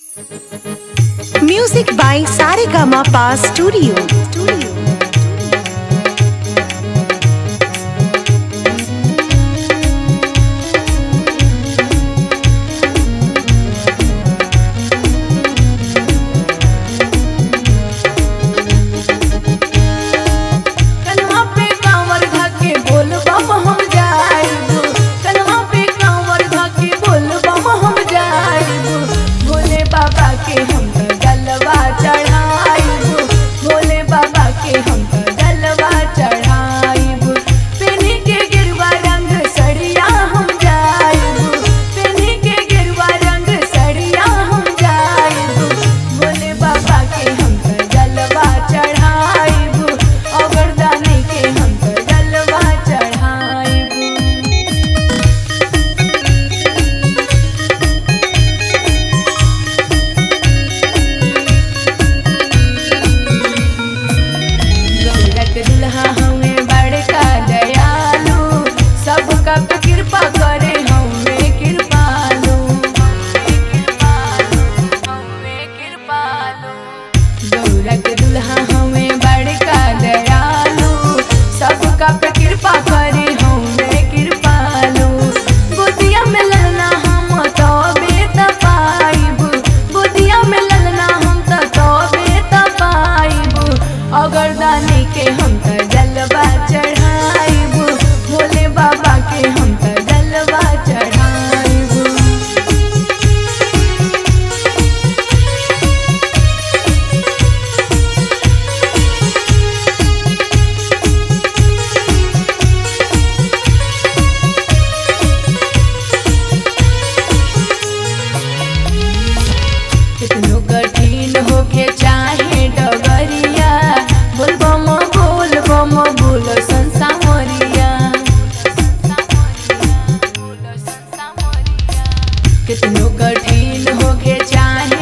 Music by Saregama Pa Studio. कृपा करे हमें कृपालु गौरा के दुल्हा हमें बड़का दयालु सबका पे कृपा करे हमें कृपालु बुद्धिया में ललना हम तो बेत पाइब बुद्धिया में ललना हम तो बेत पाइब अगर दानी के हम तो जलवा चढ़ाइब भोले बाबा के हम तो जलवा चढ़ाइब। कितनो कठिन होके चाहे डगरिया बोलबम बोल संसामरिया कितनो कठिन होके चाहे